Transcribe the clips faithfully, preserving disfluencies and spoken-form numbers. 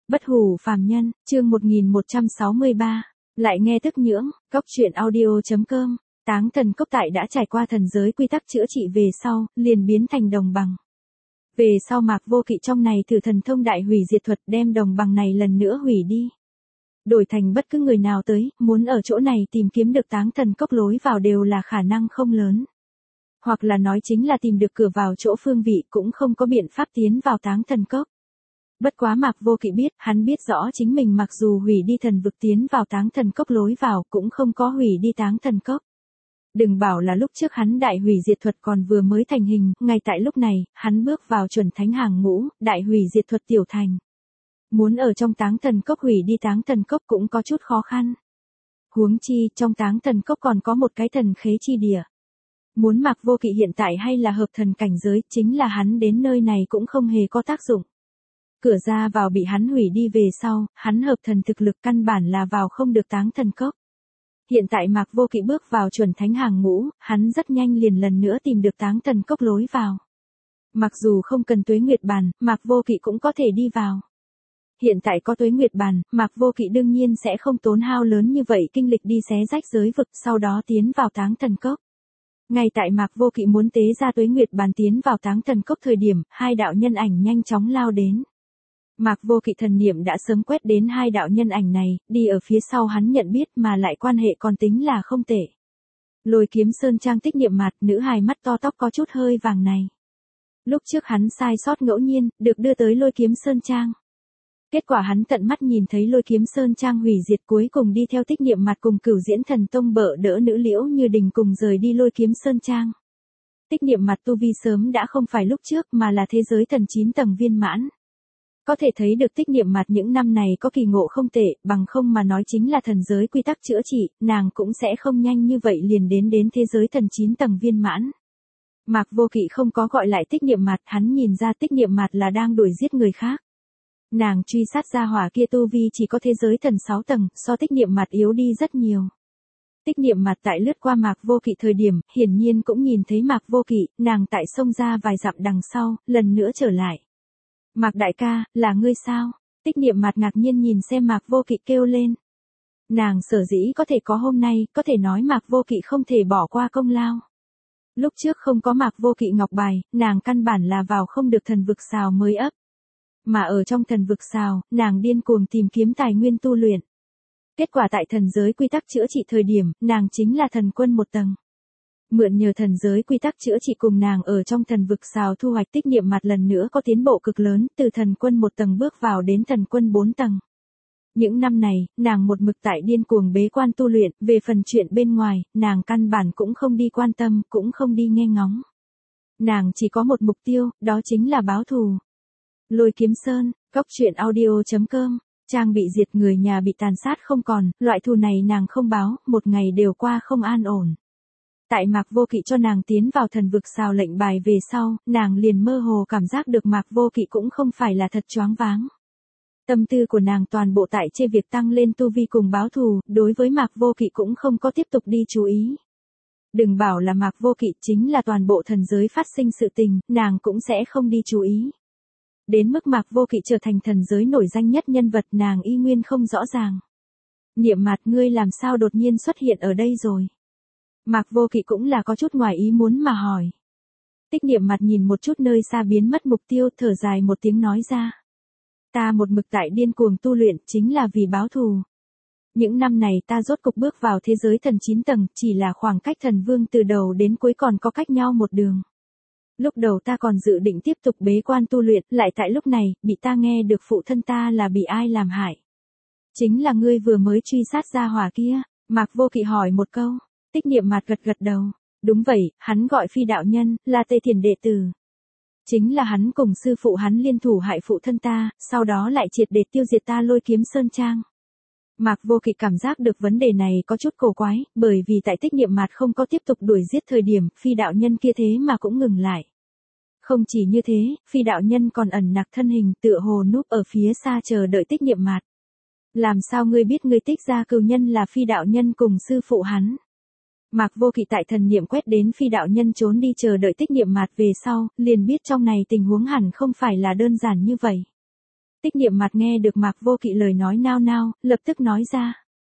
Bất hủ phàm nhân, chương một nghìn một trăm sáu mươi ba. Lại nghe tức nhưỡng, cóc truyện audio.com. Táng thần cốc tại đã trải qua thần giới quy tắc chữa trị về sau, liền biến thành đồng bằng. Về sau Mạc Vô Kỵ trong này thử thần thông đại hủy diệt thuật đem đồng bằng này lần nữa hủy đi. Đổi thành bất cứ người nào tới, muốn ở chỗ này tìm kiếm được táng thần cốc lối vào đều là khả năng không lớn. Hoặc là nói chính là tìm được cửa vào chỗ phương vị cũng không có biện pháp tiến vào táng thần cốc. Bất quá Mạc Vô Kỵ biết, hắn biết rõ chính mình mặc dù hủy đi thần vực tiến vào táng thần cốc lối vào cũng không có hủy đi táng thần cốc. Đừng bảo là lúc trước hắn đại hủy diệt thuật còn vừa mới thành hình, ngay tại lúc này, hắn bước vào chuẩn thánh hàng ngũ, đại hủy diệt thuật tiểu thành. Muốn ở trong táng thần cốc hủy đi táng thần cốc cũng có chút khó khăn. Huống chi, trong táng thần cốc còn có một cái thần khế chi địa. Muốn Mạc Vô Kỵ hiện tại hay là hợp thần cảnh giới, chính là hắn đến nơi này cũng không hề có tác dụng. Cửa ra vào bị hắn hủy đi về sau, hắn hợp thần thực lực căn bản là vào không được táng thần cốc. Hiện tại Mạc Vô Kỵ bước vào chuẩn thánh hàng ngũ, hắn rất nhanh liền lần nữa tìm được táng thần cốc lối vào. Mặc dù không cần tuế nguyệt bàn, Mạc Vô Kỵ cũng có thể đi vào. Hiện tại có tuế nguyệt bàn, Mạc Vô Kỵ đương nhiên sẽ không tốn hao lớn như vậy kinh lịch đi xé rách giới vực, sau đó tiến vào táng thần cốc. Ngay tại Mạc Vô Kỵ muốn tế ra tuế nguyệt bàn tiến vào táng thần cốc thời điểm, hai đạo nhân ảnh nhanh chóng lao đến. Mạc Vô Kỵ thần niệm đã sớm quét đến hai đạo nhân ảnh này, đi ở phía sau hắn nhận biết mà lại quan hệ còn tính là không tệ. Lôi Kiếm Sơn Trang Tích Niệm Mạt, nữ hài mắt to tóc có chút hơi vàng này. Lúc trước hắn sai sót ngẫu nhiên, được đưa tới Lôi Kiếm Sơn Trang. Kết quả hắn tận mắt nhìn thấy Lôi Kiếm Sơn Trang hủy diệt, cuối cùng đi theo Tích Niệm Mạt cùng Cửu Diễn Thần Tông bợ đỡ nữ Liễu Như Đình cùng rời đi Lôi Kiếm Sơn Trang. Tích Niệm Mạt tu vi sớm đã không phải lúc trước mà là thế giới thần chín tầng viên mãn. Có thể thấy được Tích Niệm Mạt những năm này có kỳ ngộ không tệ, bằng không mà nói chính là thần giới quy tắc chữa trị, nàng cũng sẽ không nhanh như vậy liền đến đến thế giới thần chín tầng viên mãn. Mạc Vô Kỵ không có gọi lại Tích Niệm Mạt, hắn nhìn ra Tích Niệm Mạt là đang đuổi giết người khác. Nàng truy sát ra hỏa kia tu vi chỉ có thế giới thần sáu tầng, so Tích Niệm Mạt yếu đi rất nhiều. Tích Niệm Mạt tại lướt qua Mạc Vô Kỵ thời điểm, hiển nhiên cũng nhìn thấy Mạc Vô Kỵ, nàng tại xông ra vài dặm đằng sau, lần nữa trở lại. Mạc đại ca, là ngươi sao? Tích Niệm Mạt ngạc nhiên nhìn xem Mạc Vô Kỵ kêu lên. Nàng sở dĩ có thể có hôm nay, có thể nói Mạc Vô Kỵ không thể bỏ qua công lao. Lúc trước không có Mạc Vô Kỵ ngọc bài, nàng căn bản là vào không được thần vực xào mới ấp. Mà ở trong thần vực xào, nàng điên cuồng tìm kiếm tài nguyên tu luyện. Kết quả tại thần giới quy tắc chữa trị thời điểm, nàng chính là thần quân một tầng. Mượn nhờ thần giới quy tắc chữa trị cùng nàng ở trong thần vực xào thu hoạch Tích Niệm Mạt lần nữa có tiến bộ cực lớn, từ thần quân một tầng bước vào đến thần quân bốn tầng. Những năm này, nàng một mực tại điên cuồng bế quan tu luyện, về phần chuyện bên ngoài, nàng căn bản cũng không đi quan tâm, cũng không đi nghe ngóng. Nàng chỉ có một mục tiêu, đó chính là báo thù. Lôi Kiếm Sơn, cóc truyện audio.com, trang bị diệt người nhà bị tàn sát không còn, loại thù này nàng không báo, một ngày đều qua không an ổn. Tại Mạc Vô Kỵ cho nàng tiến vào thần vực xào lệnh bài về sau, nàng liền mơ hồ cảm giác được Mạc Vô Kỵ cũng không phải là thật choáng váng. Tâm tư của nàng toàn bộ tại chê việc tăng lên tu vi cùng báo thù, đối với Mạc Vô Kỵ cũng không có tiếp tục đi chú ý. Đừng bảo là Mạc Vô Kỵ, chính là toàn bộ thần giới phát sinh sự tình, nàng cũng sẽ không đi chú ý. Đến mức Mạc Vô Kỵ trở thành thần giới nổi danh nhất nhân vật, nàng y nguyên không rõ ràng. Niệm Mạt, ngươi làm sao đột nhiên xuất hiện ở đây rồi? Mạc Vô Kỵ cũng là có chút ngoài ý muốn mà hỏi. Tích Niệm Mạt nhìn một chút nơi xa biến mất mục tiêu, thở dài một tiếng nói ra. Ta một mực tại điên cuồng tu luyện, chính là vì báo thù. Những năm này ta rốt cục bước vào thế giới thần chín tầng, chỉ là khoảng cách thần vương từ đầu đến cuối còn có cách nhau một đường. Lúc đầu ta còn dự định tiếp tục bế quan tu luyện, lại tại lúc này, bị ta nghe được phụ thân ta là bị ai làm hại. Chính là ngươi vừa mới truy sát ra hỏa kia. Mạc Vô Kỵ hỏi một câu. Tích Niệm Mạt gật gật đầu. Đúng vậy, hắn gọi Phi đạo nhân, là Tề Thiền đệ tử. Chính là hắn cùng sư phụ hắn liên thủ hại phụ thân ta, sau đó lại triệt để tiêu diệt ta Lôi Kiếm Sơn Trang. Mạc Vô Kỵ cảm giác được vấn đề này có chút cổ quái, bởi vì tại Tích Niệm Mạt không có tiếp tục đuổi giết thời điểm, Phi đạo nhân kia thế mà cũng ngừng lại. Không chỉ như thế, Phi đạo nhân còn ẩn nặc thân hình, tựa hồ núp ở phía xa chờ đợi Tích Niệm Mạt. Làm sao ngươi biết ngươi Tích gia cừu nhân là Phi đạo nhân cùng sư phụ hắn? Mạc Vô Kỵ tại thần niệm quét đến Phi đạo nhân trốn đi chờ đợi Tích Niệm Mạt về sau, liền biết trong này tình huống hẳn không phải là đơn giản như vậy. Tích Niệm Mặt nghe được Mạc Vô Kỵ lời nói nao nao, lập tức nói ra.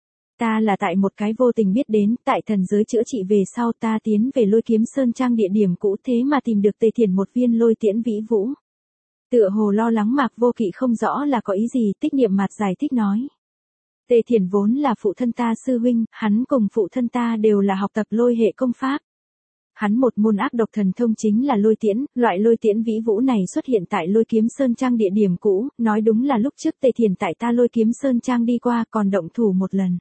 Ta là tại một cái vô tình biết đến, tại thần giới chữa trị về sau ta tiến về Lôi Kiếm Sơn Trang địa điểm cũ thế mà tìm được Tề Thiền một viên lôi tiễn vĩ vũ. Tựa hồ lo lắng Mạc Vô Kỵ không rõ là có ý gì, Tích Niệm Mặt giải thích nói. Tề Thiền vốn là phụ thân ta sư huynh, hắn cùng phụ thân ta đều là học tập lôi hệ công pháp. Hắn một môn ác độc thần thông chính là lôi tiễn, loại lôi tiễn vĩ vũ này xuất hiện tại Lôi Kiếm Sơn Trang địa điểm cũ, nói đúng là lúc trước Tề Thiền tại ta Lôi Kiếm Sơn Trang đi qua còn động thủ một lần.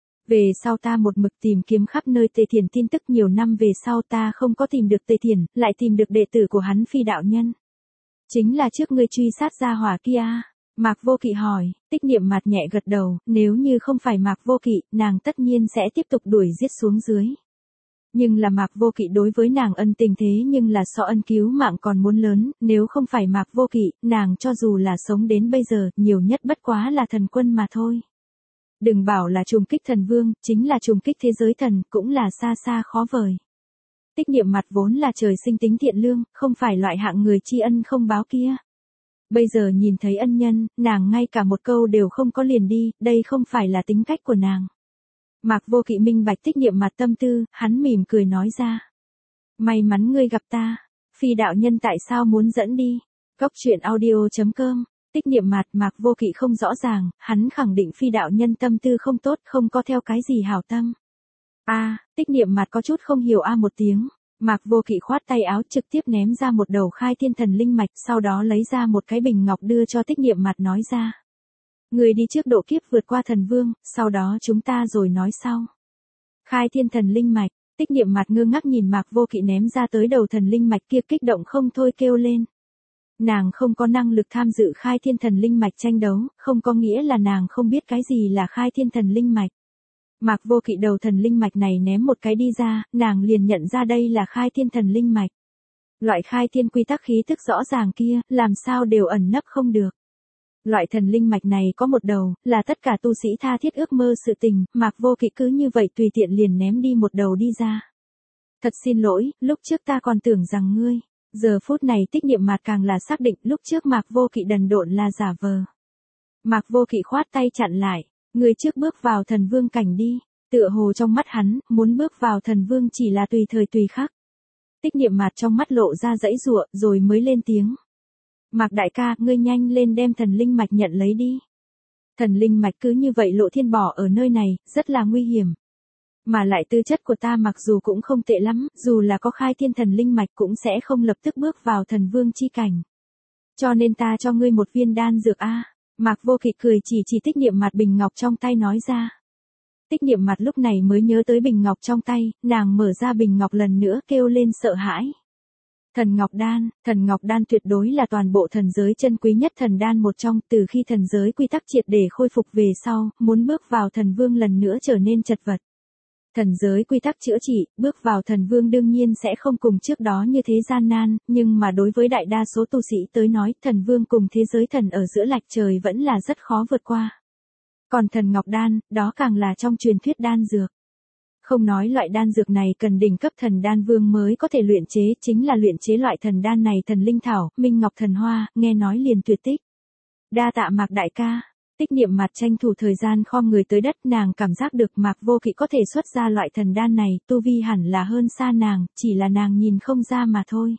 Về sau ta một mực tìm kiếm khắp nơi Tề Thiền tin tức, nhiều năm về sau ta không có tìm được Tề Thiền, lại tìm được đệ tử của hắn Phi đạo nhân. Chính là trước ngươi truy sát gia hỏa kia. Mạc Vô Kỵ hỏi, Tích Niệm Mặt nhẹ gật đầu, nếu như không phải Mạc Vô Kỵ, nàng tất nhiên sẽ tiếp tục đuổi giết xuống dưới. Nhưng là Mạc Vô Kỵ đối với nàng ân tình thế nhưng là so ân cứu mạng còn muốn lớn, nếu không phải Mạc Vô Kỵ, nàng cho dù là sống đến bây giờ, nhiều nhất bất quá là thần quân mà thôi. Đừng bảo là trùng kích thần vương, chính là trùng kích thế giới thần, cũng là xa xa khó vời. Tích Niệm Mặt vốn là trời sinh tính thiện lương, không phải loại hạng người tri ân không báo kia. Bây giờ nhìn thấy ân nhân, nàng ngay cả một câu đều không có liền đi, đây không phải là tính cách của nàng. Mạc Vô Kỵ minh bạch Tích Niệm Mặt tâm tư, hắn mỉm cười nói ra. May mắn ngươi gặp ta, Phi đạo nhân tại sao muốn dẫn đi? Cốc truyện audio chấm com. Tích Niệm Mặt, Mạc Vô Kỵ không rõ ràng, hắn khẳng định Phi đạo nhân tâm tư không tốt, không có theo cái gì hảo tâm. A, à, Tích Niệm Mặt có chút không hiểu a một tiếng. Mạc Vô Kỵ khoát tay áo trực tiếp ném ra một đầu khai thiên thần linh mạch, sau đó lấy ra một cái bình ngọc đưa cho Tích Niệm Mặt nói ra. Người đi trước độ kiếp vượt qua thần vương, sau đó chúng ta rồi nói sau. Khai thiên thần linh mạch, Tích Niệm Mặt ngơ ngác nhìn Mạc Vô Kỵ ném ra tới đầu thần linh mạch kia, kích động không thôi kêu lên. Nàng không có năng lực tham dự khai thiên thần linh mạch tranh đấu, không có nghĩa là nàng không biết cái gì là khai thiên thần linh mạch. Mạc Vô Kỵ đầu thần linh mạch này ném một cái đi ra, nàng liền nhận ra đây là khai thiên thần linh mạch. Loại khai thiên quy tắc khí thức rõ ràng kia, làm sao đều ẩn nấp không được. Loại thần linh mạch này có một đầu, là tất cả tu sĩ tha thiết ước mơ sự tình, Mạc Vô Kỵ cứ như vậy tùy tiện liền ném đi một đầu đi ra. Thật xin lỗi, lúc trước ta còn tưởng rằng ngươi. Giờ phút này Tích Niệm Mặt càng là xác định lúc trước Mạc Vô Kỵ đần độn là giả vờ. Mạc Vô Kỵ khoát tay chặn lại, ngươi trước bước vào thần vương cảnh đi, tựa hồ trong mắt hắn, muốn bước vào thần vương chỉ là tùy thời tùy khắc. Tích Niệm Mặt trong mắt lộ ra dãy giụa, rồi mới lên tiếng. Mạc đại ca, ngươi nhanh lên đem thần linh mạch nhận lấy đi. Thần linh mạch cứ như vậy lộ thiên bỏ ở nơi này, rất là nguy hiểm. Mà lại tư chất của ta mặc dù cũng không tệ lắm, dù là có khai thiên thần linh mạch cũng sẽ không lập tức bước vào thần vương chi cảnh. Cho nên ta cho ngươi một viên đan dược a. Mạc Vô Kỵ cười chỉ chỉ Tích Niệm Mặt bình ngọc trong tay nói ra. Tích Niệm Mặt lúc này mới nhớ tới bình ngọc trong tay, nàng mở ra bình ngọc lần nữa kêu lên sợ hãi. Thần Ngọc Đan, Thần Ngọc Đan tuyệt đối là toàn bộ thần giới chân quý nhất thần đan một trong, từ khi thần giới quy tắc triệt để khôi phục về sau, muốn bước vào thần vương lần nữa trở nên chật vật. Thần giới quy tắc chữa trị, bước vào thần vương đương nhiên sẽ không cùng trước đó như thế gian nan, nhưng mà đối với đại đa số tu sĩ tới nói, thần vương cùng thế giới thần ở giữa lạch trời vẫn là rất khó vượt qua. Còn Thần Ngọc Đan, đó càng là trong truyền thuyết đan dược. Không nói loại đan dược này cần đỉnh cấp thần đan vương mới có thể luyện chế, chính là luyện chế loại thần đan này thần linh thảo, minh ngọc thần hoa, nghe nói liền tuyệt tích. Đa tạ Mạc đại ca. Tích Niệm Mặt tranh thủ thời gian khom người tới đất, nàng cảm giác được Mạc Vô Kỵ có thể xuất ra loại thần đan này, tu vi hẳn là hơn xa nàng, chỉ là nàng nhìn không ra mà thôi.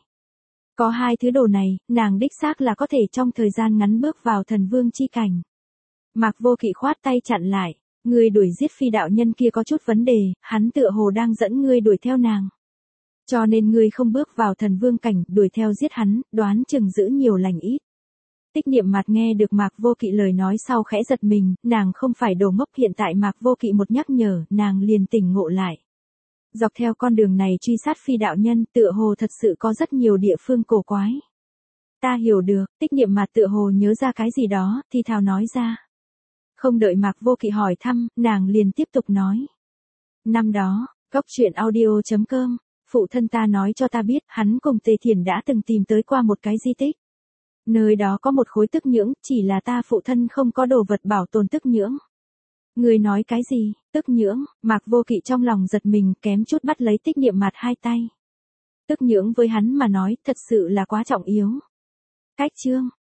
Có hai thứ đồ này, nàng đích xác là có thể trong thời gian ngắn bước vào thần vương chi cảnh. Mạc Vô Kỵ khoát tay chặn lại, ngươi đuổi giết Phi đạo nhân kia có chút vấn đề, hắn tựa hồ đang dẫn ngươi đuổi theo nàng. Cho nên ngươi không bước vào thần vương cảnh, đuổi theo giết hắn, đoán chừng giữ nhiều lành ít. Tích Niệm Mặt nghe được Mạc Vô Kỵ lời nói sau khẽ giật mình, nàng không phải đồ ngốc, hiện tại Mạc Vô Kỵ một nhắc nhở, nàng liền tỉnh ngộ lại. Dọc theo con đường này truy sát Phi đạo nhân, tựa hồ thật sự có rất nhiều địa phương cổ quái. Ta hiểu được, Tích Niệm Mặt tựa hồ nhớ ra cái gì đó, thì thào nói ra. Không đợi Mạc Vô Kỵ hỏi thăm, nàng liền tiếp tục nói. Năm đó, cốc truyện audio chấm com, phụ thân ta nói cho ta biết, hắn cùng Tề Thiền đã từng tìm tới qua một cái di tích. Nơi đó có một khối tức nhưỡng, chỉ là ta phụ thân không có đồ vật bảo tồn tức nhưỡng. Người nói cái gì, tức nhưỡng, Mạc Vô Kỵ trong lòng giật mình, kém chút bắt lấy Tích Niệm Mặt hai tay. Tức nhưỡng với hắn mà nói, thật sự là quá trọng yếu. Cách chương.